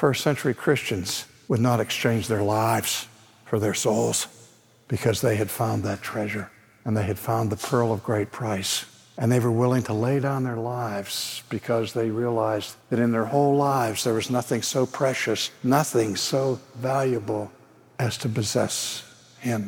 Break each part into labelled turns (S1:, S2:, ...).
S1: first century Christians would not exchange their lives for their souls because they had found that treasure and they had found the pearl of great price. And they were willing to lay down their lives because they realized that in their whole lives there was nothing so precious, nothing so valuable as to possess Him.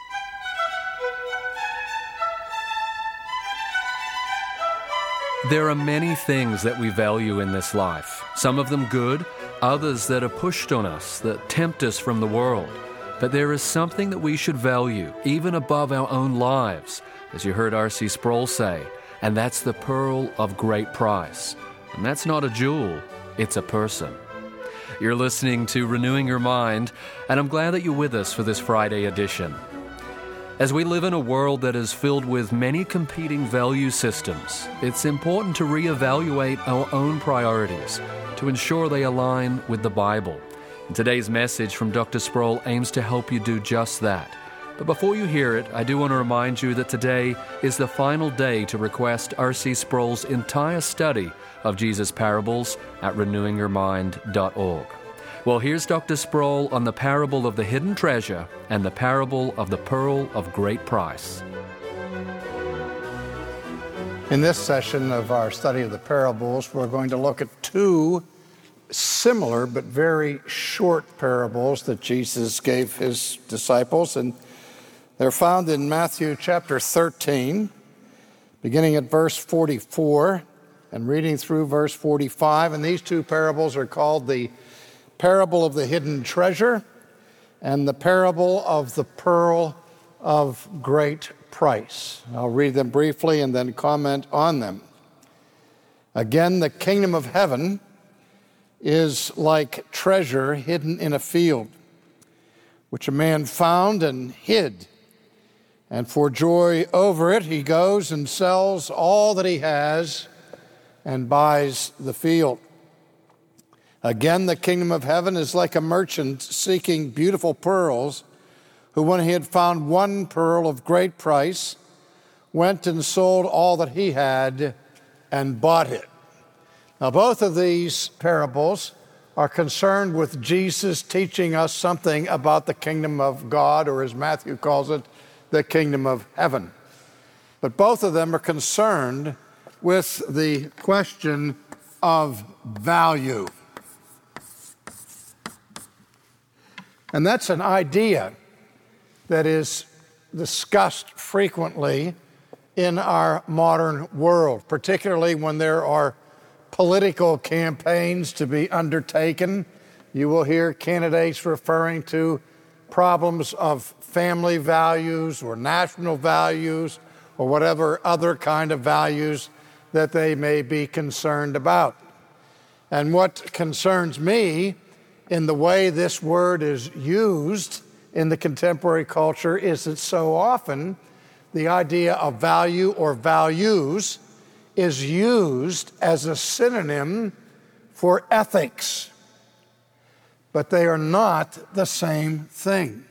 S2: There are many things that we value in this life, some of them good, others that are pushed on us, that tempt us from the world. But there is something that we should value, even above our own lives, as you heard R.C. Sproul say, and that's the pearl of great price. And that's not a jewel, it's a person. You're listening to Renewing Your Mind, and I'm glad that you're with us for this Friday edition. As we live in a world that is filled with many competing value systems, it's important to reevaluate our own priorities to ensure they align with the Bible. And today's message from Dr. Sproul aims to help you do just that. But before you hear it, I do want to remind you that today is the final day to request R.C. Sproul's entire study of Jesus' parables at renewingyourmind.org. Well, here's Dr. Sproul on the parable of the hidden treasure and the parable of the pearl of great price.
S1: In this session of our study of the parables, we're going to look at two similar but very short parables that Jesus gave His disciples, and they're found in Matthew chapter 13, beginning at verse 44 and reading through verse 45. And these two parables are called the parable of the hidden treasure and the parable of the pearl of great price. I'll read them briefly and then comment on them. Again, the kingdom of heaven is like treasure hidden in a field, which a man found and hid. And for joy over it, he goes and sells all that he has and buys the field. Again, the kingdom of heaven is like a merchant seeking beautiful pearls, who, when he had found one pearl of great price, went and sold all that he had and bought it. Now, both of these parables are concerned with Jesus teaching us something about the kingdom of God, or as Matthew calls it, the kingdom of heaven. But both of them are concerned with the question of value. And that's an idea that is discussed frequently in our modern world, particularly when there are political campaigns to be undertaken. You will hear candidates referring to problems of family values or national values or whatever other kind of values that they may be concerned about. And what concerns me in the way this word is used in the contemporary culture is that so often the idea of value or values is used as a synonym for ethics, but they are not the same thing.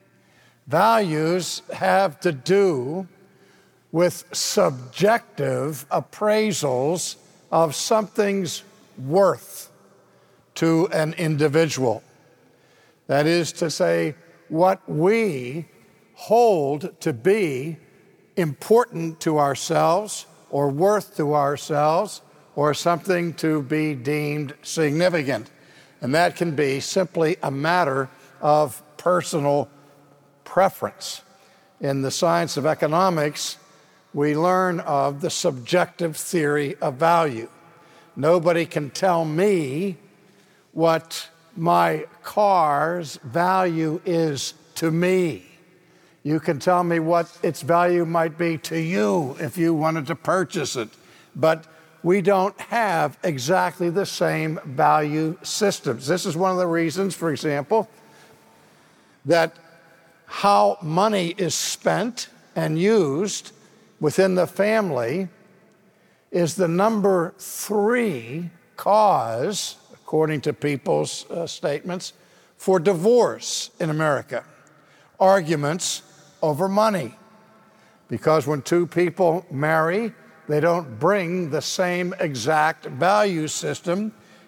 S1: Values have to do with subjective appraisals of something's worth to an individual. That is to say, what we hold to be important to ourselves or worth to ourselves or something to be deemed significant. And that can be simply a matter of personal preference. In the science of economics, we learn of the subjective theory of value. Nobody can tell me what my car's value is to me. You can tell me what its value might be to you if you wanted to purchase it. But we don't have exactly the same value systems. This is one of the reasons, for example, that how money is spent and used within the family is the number 3 cause, according to people's statements, for divorce in America. Arguments over money. Because when two people marry, they don't bring the same exact value system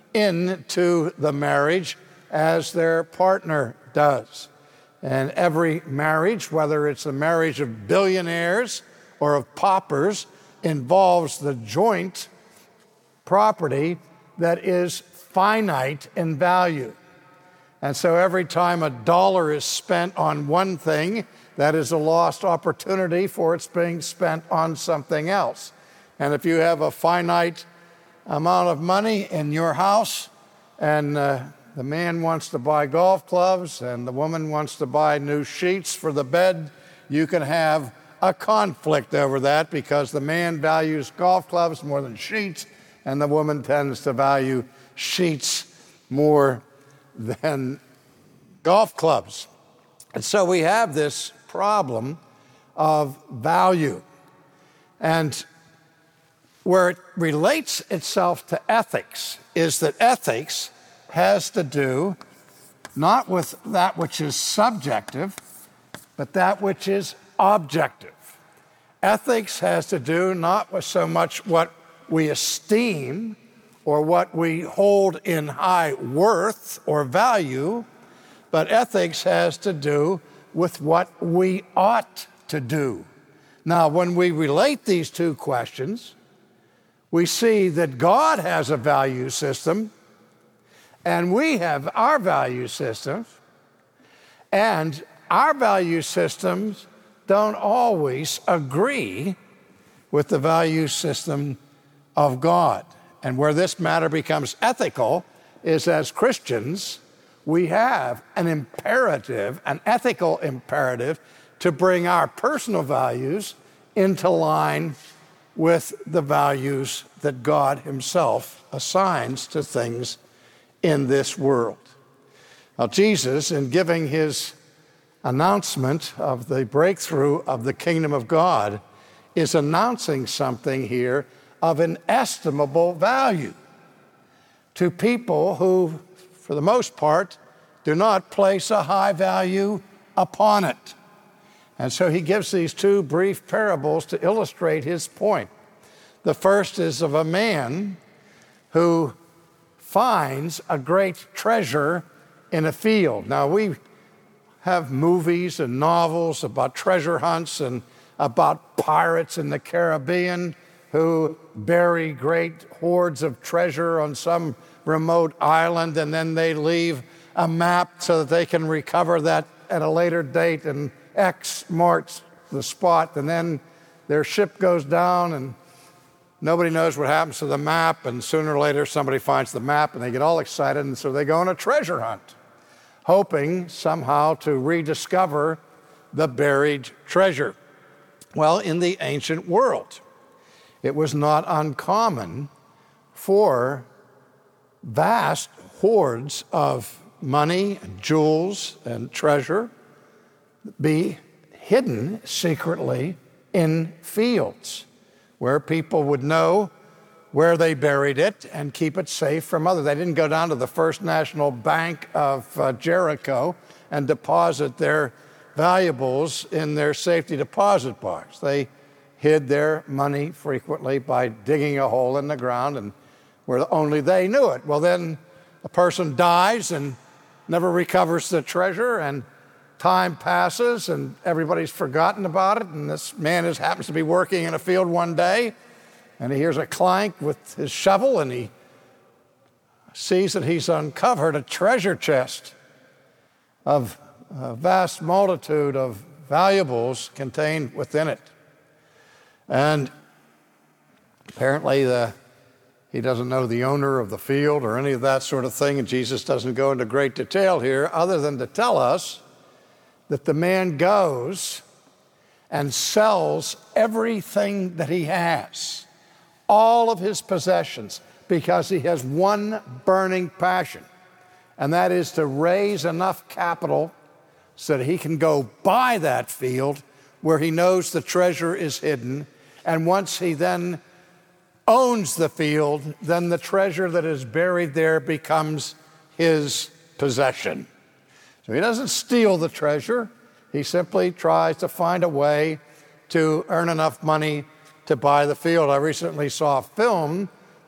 S1: into the marriage as their partner does. And every marriage, whether it's a marriage of billionaires or of paupers, involves the joint property that is finite in value. And so every time a dollar is spent on one thing, that is a lost opportunity for it's being spent on something else. And if you have a finite amount of money in your house, and the man wants to buy golf clubs and the woman wants to buy new sheets for the bed, you can have a conflict over that because the man values golf clubs more than sheets, and the woman tends to value sheets more than golf clubs. And so we have this problem of value. And where it relates itself to ethics is that ethics has to do not with that which is subjective, but that which is objective. Ethics has to do not with so much what we esteem or what we hold in high worth or value, but ethics has to do with what we ought to do. Now, when we relate these two questions, we see that God has a value system, and we have our value systems, and our value systems don't always agree with the value system of God. And where this matter becomes ethical is as Christians, we have an imperative, an ethical imperative, to bring our personal values into line with the values that God himself assigns to things in this world. Now, Jesus, in giving his announcement of the breakthrough of the kingdom of God, is announcing something here of inestimable value to people who, for the most part, do not place a high value upon it. And so he gives these two brief parables to illustrate his point. The first is of a man who finds a great treasure in a field. Now, we have movies and novels about treasure hunts and about pirates in the Caribbean who bury great hoards of treasure on some remote island, and then they leave a map so that they can recover that at a later date, and X marks the spot, and then their ship goes down and nobody knows what happens to the map, and sooner or later somebody finds the map and they get all excited, and so they go on a treasure hunt, hoping somehow to rediscover the buried treasure. Well, in the ancient world, it was not uncommon for vast hoards of money and jewels and treasure be hidden secretly in fields where people would know where they buried it and keep it safe from others. They didn't go down to the First National Bank of Jericho and deposit their valuables in their safety deposit box. They hid their money frequently by digging a hole in the ground, and where only they knew it. Well, then a person dies and never recovers the treasure, and time passes and everybody's forgotten about it, and this man happens to be working in a field one day, and he hears a clank with his shovel, and he sees that he's uncovered a treasure chest of a vast multitude of valuables contained within it. And apparently he doesn't know the owner of the field or any of that sort of thing, and Jesus doesn't go into great detail here other than to tell us that the man goes and sells everything that he has, all of his possessions, because he has one burning passion, and that is to raise enough capital so that he can go buy that field where he knows the treasure is hidden. And once he then owns the field, then the treasure that is buried there becomes his possession. So he doesn't steal the treasure. He simply tries to find a way to earn enough money to buy the field. I recently saw a film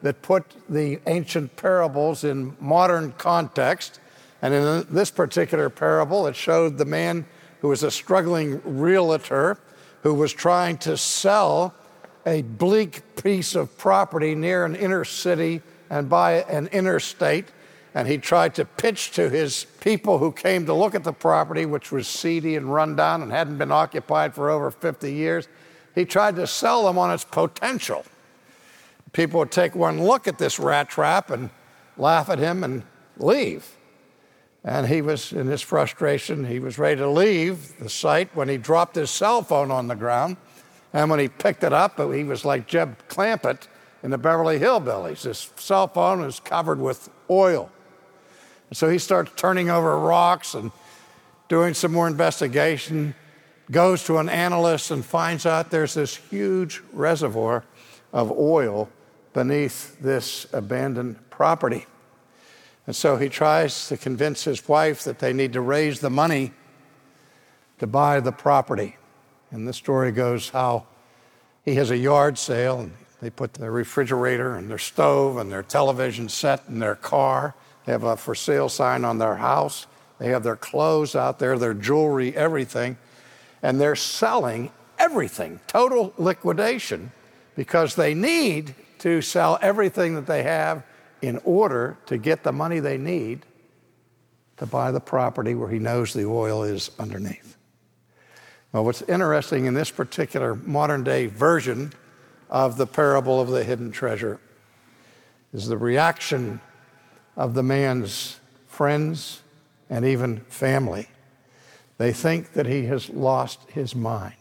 S1: that put the ancient parables in modern context. And in this particular parable, it showed the man who was a struggling realtor who was trying to sell a bleak piece of property near an inner city and by an interstate. And he tried to pitch to his people who came to look at the property, which was seedy and run down and hadn't been occupied for over 50 years. He tried to sell them on its potential. People would take one look at this rat trap and laugh at him and leave. And he was, in his frustration, he was ready to leave the site when he dropped his cell phone on the ground. And when he picked it up, he was like Jeb Clampett in the Beverly Hillbillies. His cell phone was covered with oil. And so he starts turning over rocks and doing some more investigation, goes to an analyst and finds out there's this huge reservoir of oil beneath this abandoned property. And so he tries to convince his wife that they need to raise the money to buy the property. And the story goes how he has a yard sale, and they put their refrigerator and their stove and their television set in their car. They have a for sale sign on their house. They have their clothes out there, their jewelry, everything. And they're selling everything, total liquidation, because they need to sell everything that they have in order to get the money they need to buy the property where he knows the oil is underneath. Well, what's interesting in this particular modern day version of the parable of the hidden treasure is the reaction of the man's friends and even family. They think that he has lost his mind.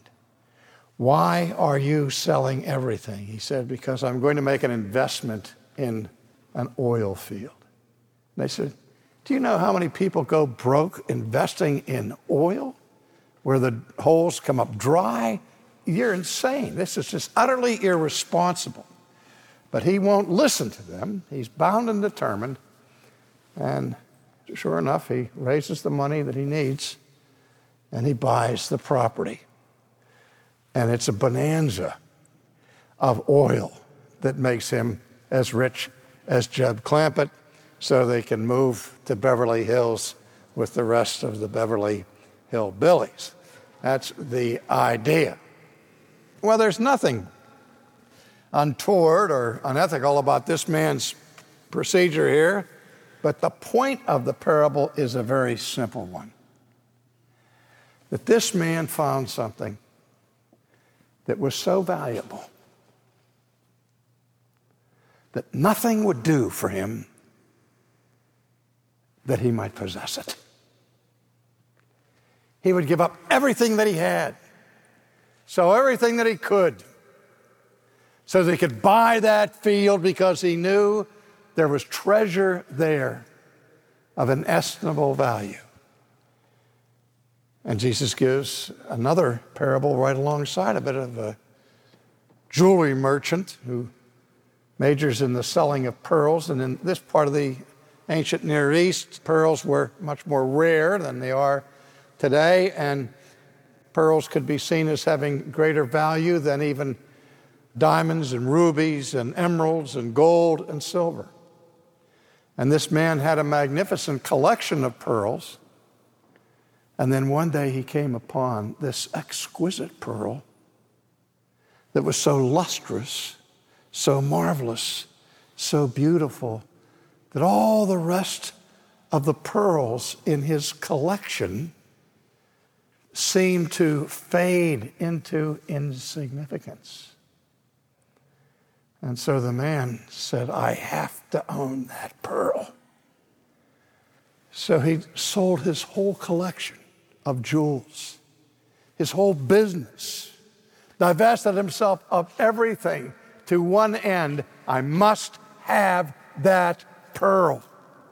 S1: Why are you selling everything? He said, because I'm going to make an investment in an oil field. And they said, do you know how many people go broke investing in oil where the holes come up dry? You're insane. This is just utterly irresponsible. But he won't listen to them. He's bound and determined. And sure enough, he raises the money that he needs and he buys the property. And it's a bonanza of oil that makes him as rich as Jeb Clampett, so they can move to Beverly Hills with the rest of the Beverly Hillbillies. That's the idea. Well, there's nothing untoward or unethical about this man's procedure here, but the point of the parable is a very simple one. That this man found something that was so valuable that nothing would do for him that he might possess it. He would give up everything that he had, sell everything that he could, so that he could buy that field because he knew there was treasure there of inestimable value. And Jesus gives another parable right alongside of it of a jewelry merchant who majors in the selling of pearls. And in this part of the ancient Near East, pearls were much more rare than they are today, and pearls could be seen as having greater value than even diamonds and rubies and emeralds and gold and silver. And this man had a magnificent collection of pearls. And then one day he came upon this exquisite pearl that was so lustrous, so marvelous, so beautiful, that all the rest of the pearls in his collection seemed to fade into insignificance. And so the man said, I have to own that pearl. So he sold his whole collection of jewels, his whole business, divested himself of everything to one end: I must have that pearl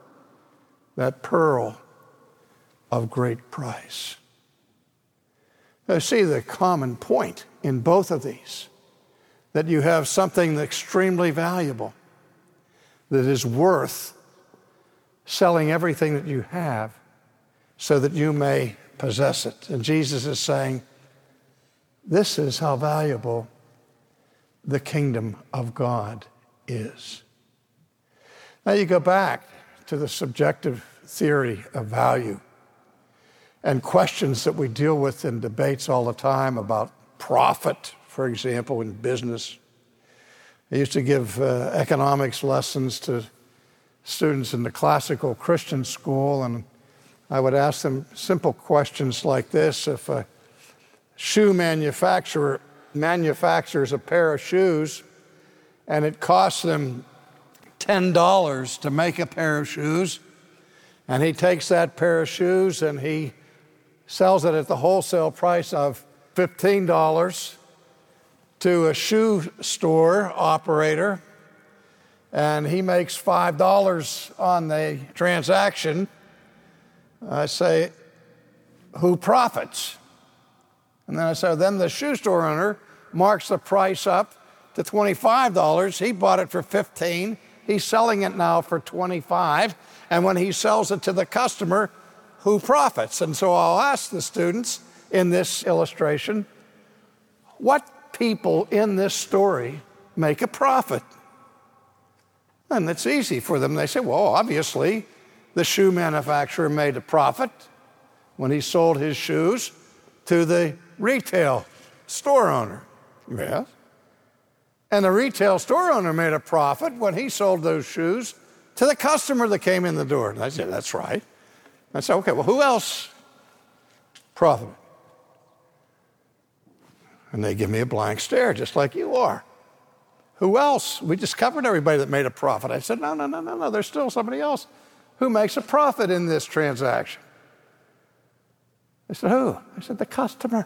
S1: of great price. Now, see the common point in both of these, that you have something extremely valuable that is worth selling everything that you have so that you may possess it. And Jesus is saying, this is how valuable the kingdom of God is. Now you go back to the subjective theory of value and questions that we deal with in debates all the time about profit, for example, in business. I used to give economics lessons to students in the classical Christian school, and I would ask them simple questions like this. If a shoe manufacturer manufactures a pair of shoes and it costs them $10 to make a pair of shoes, and he takes that pair of shoes and he sells it at the wholesale price of $15 to a shoe store operator, and he makes $5 on the transaction, I say, who profits? And then I say, then the shoe store owner marks the price up to $25. He bought it for $15. He's selling it now for $25. And when he sells it to the customer, who profits? And so I'll ask the students in this illustration, what people in this story make a profit? And it's easy for them. They say, well, obviously, the shoe manufacturer made a profit when he sold his shoes to the retail store owner. Yes. And the retail store owner made a profit when he sold those shoes to the customer that came in the door. And I said, that's right. I said, okay, well, who else profited? And they give me a blank stare, just like you are. Who else? We just covered everybody that made a profit. I said, no, there's still somebody else who makes a profit in this transaction. They said, who? I said, the customer.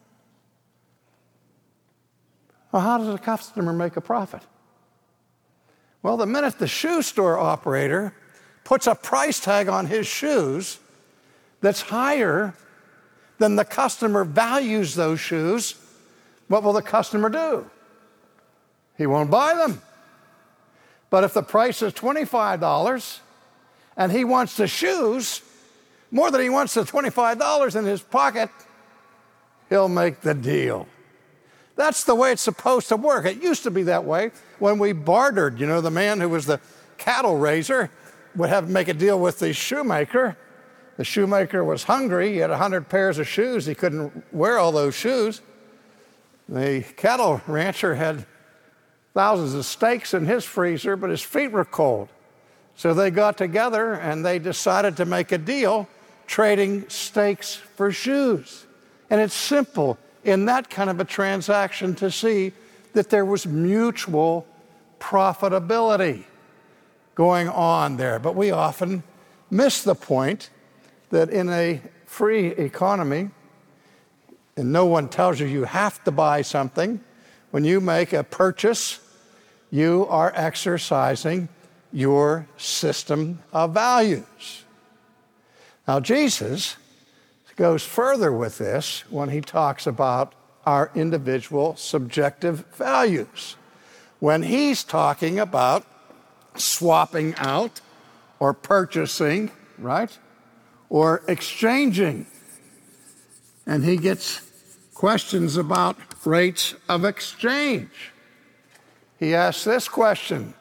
S1: Well, how does a customer make a profit? Well, the minute the shoe store operator puts a price tag on his shoes that's higher than the customer values those shoes, what will the customer do? He won't buy them. But if the price is $25 and he wants the shoes more than he wants the $25 in his pocket, he'll make the deal. That's the way it's supposed to work. It used to be that way when we bartered. You know, the man who was the cattle raiser would have to make a deal with the shoemaker. The shoemaker was hungry. He had 100 pairs of shoes. He couldn't wear all those shoes. The cattle rancher had thousands of steaks in his freezer, but his feet were cold. So they got together and they decided to make a deal, trading steaks for shoes. And it's simple in that kind of a transaction to see that there was mutual profitability going on there. But we often miss the point that in a free economy, and no one tells you you have to buy something, when you make a purchase, you are exercising your system of values. Now, Jesus goes further with this when he talks about our individual subjective values. When he's talking about swapping out or purchasing, right? Or exchanging. And he gets questions about rates of exchange. He asks this question: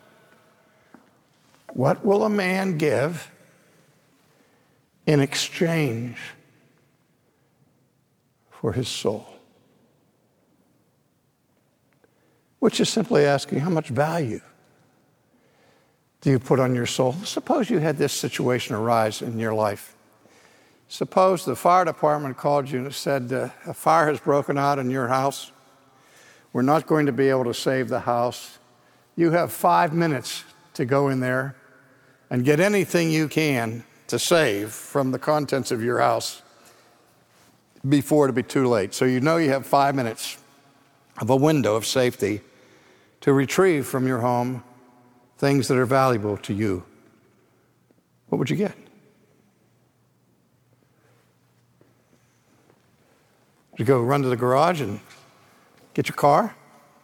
S1: what will a man give in exchange for his soul? Which is simply asking, how much value do you put on your soul? Suppose you had this situation arise in your life. Suppose the fire department called you and said, a fire has broken out in your house. We're not going to be able to save the house. You have 5 minutes to go in there and get anything you can to save from the contents of your house before it be too late. So you know you have 5 minutes of a window of safety to retrieve from your home things that are valuable to you. What would you get? Would you go run to the garage and get your car?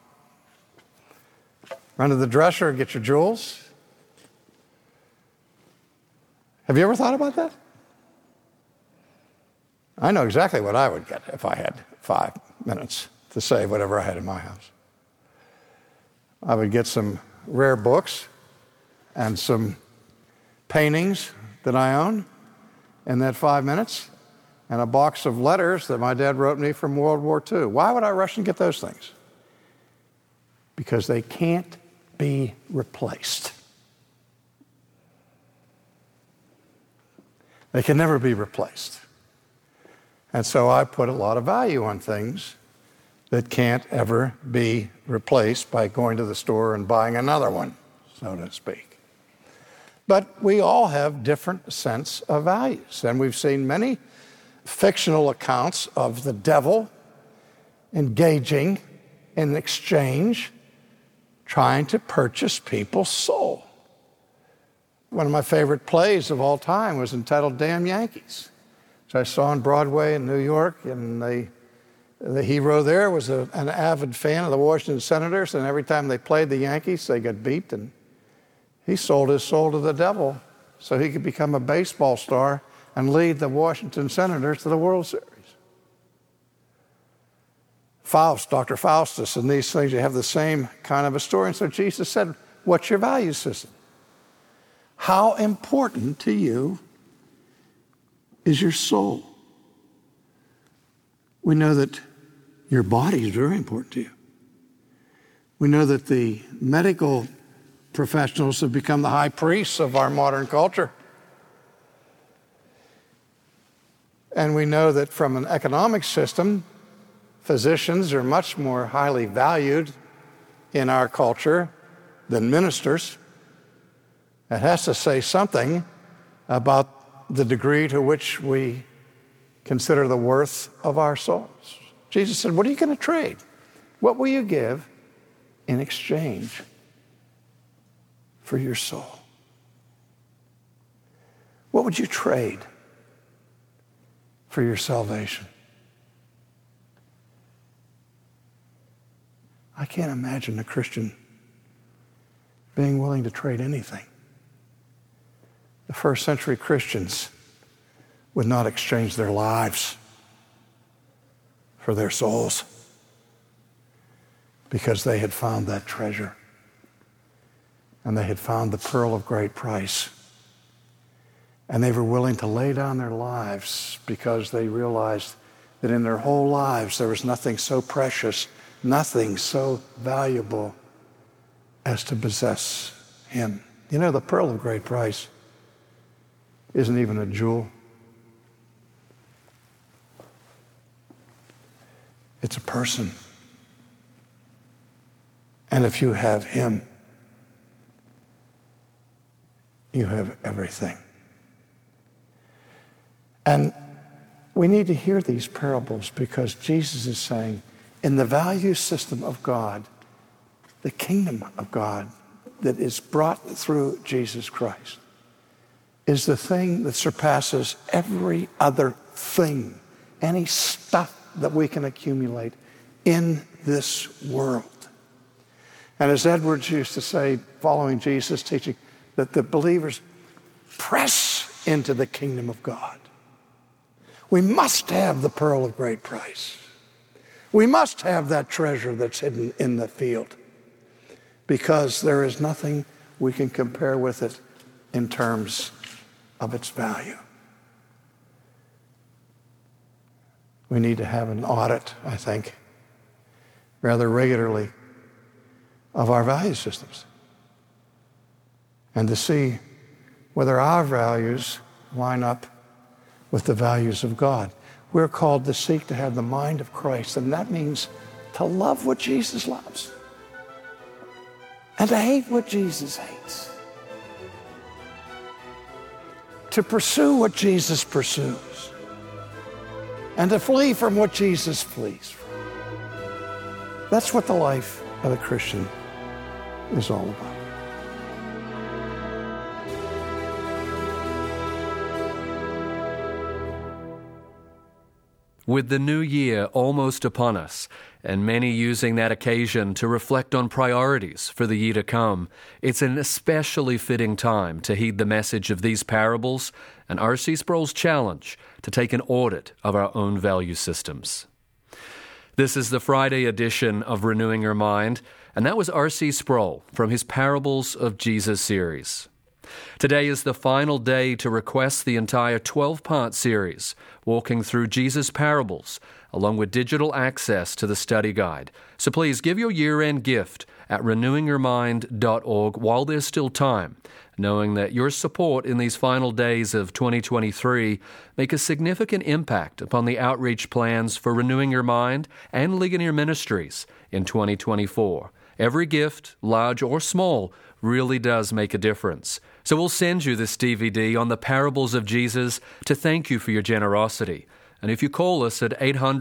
S1: Run to the dresser and get your jewels? Have you ever thought about that? I know exactly what I would get if I had 5 minutes to save whatever I had in my house. I would get some rare books and some paintings that I own in that 5 minutes, and a box of letters that my dad wrote me from World War II. Why would I rush and get those things? Because they can't be replaced. They can never be replaced. And so I put a lot of value on things that can't ever be replaced by going to the store and buying another one, so to speak. But we all have different sense of values, and we've seen many fictional accounts of the devil engaging in exchange, trying to purchase people's soul. One of my favorite plays of all time was entitled Damn Yankees, which I saw on Broadway in New York, and the hero there was an avid fan of the Washington Senators, and every time they played the Yankees, they got beat, and he sold his soul to the devil so he could become a baseball star and lead the Washington Senators to the World Series. Faust, Dr. Faustus, and these things, you have the same kind of a story. And so Jesus said, what's your value system? How important to you is your soul? We know that your body is very important to you. We know that the medical professionals have become the high priests of our modern culture. And we know that from an economic system, physicians are much more highly valued in our culture than ministers. It has to say something about the degree to which we consider the worth of our souls. Jesus said, what are you going to trade? What will you give in exchange for your soul? What would you trade for your salvation? I can't imagine a Christian being willing to trade anything. The first century Christians would not exchange their lives for their souls because they had found that treasure and they had found the pearl of great price. And they were willing to lay down their lives because they realized that in their whole lives there was nothing so precious, nothing so valuable as to possess him. You know, the pearl of great price isn't even a jewel. It's a person. And if you have him, you have everything. And we need to hear these parables because Jesus is saying, in the value system of God, the kingdom of God that is brought through Jesus Christ is the thing that surpasses every other thing, any stuff that we can accumulate in this world. And as Edwards used to say, following Jesus' teaching, that the believers press into the kingdom of God. We must have the pearl of great price. We must have that treasure that's hidden in the field because there is nothing we can compare with it in terms of its value. We need to have an audit, I think, rather regularly of our value systems and to see whether our values line up with the values of God. We're called to seek to have the mind of Christ, and that means to love what Jesus loves and to hate what Jesus hates, to pursue what Jesus pursues, and to flee from what Jesus flees from. That's what the life of a Christian is all about.
S2: With the new year almost upon us, and many using that occasion to reflect on priorities for the year to come, it's an especially fitting time to heed the message of these parables and R.C. Sproul's challenge to take an audit of our own value systems. This is the Friday edition of Renewing Your Mind, And that was R.C. Sproul from his Parables of Jesus series. Today is the final day to request the entire 12-part series, walking through Jesus' parables, along with digital access to the study guide. So please give your year-end gift at renewingyourmind.org while there's still time, knowing that your support in these final days of 2023 make a significant impact upon the outreach plans for Renewing Your Mind and Ligonier Ministries in 2024. Every gift, large or small, really does make a difference. So we'll send you this DVD on the parables of Jesus to thank you for your generosity. And if you call us at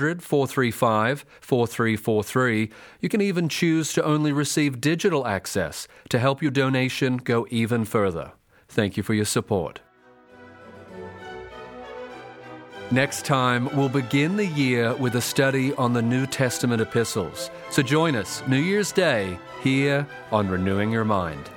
S2: 800-435-4343, you can even choose to only receive digital access to help your donation go even further. Thank you for your support. Next time, we'll begin the year with a study on the New Testament epistles. So join us New Year's Day here on Renewing Your Mind.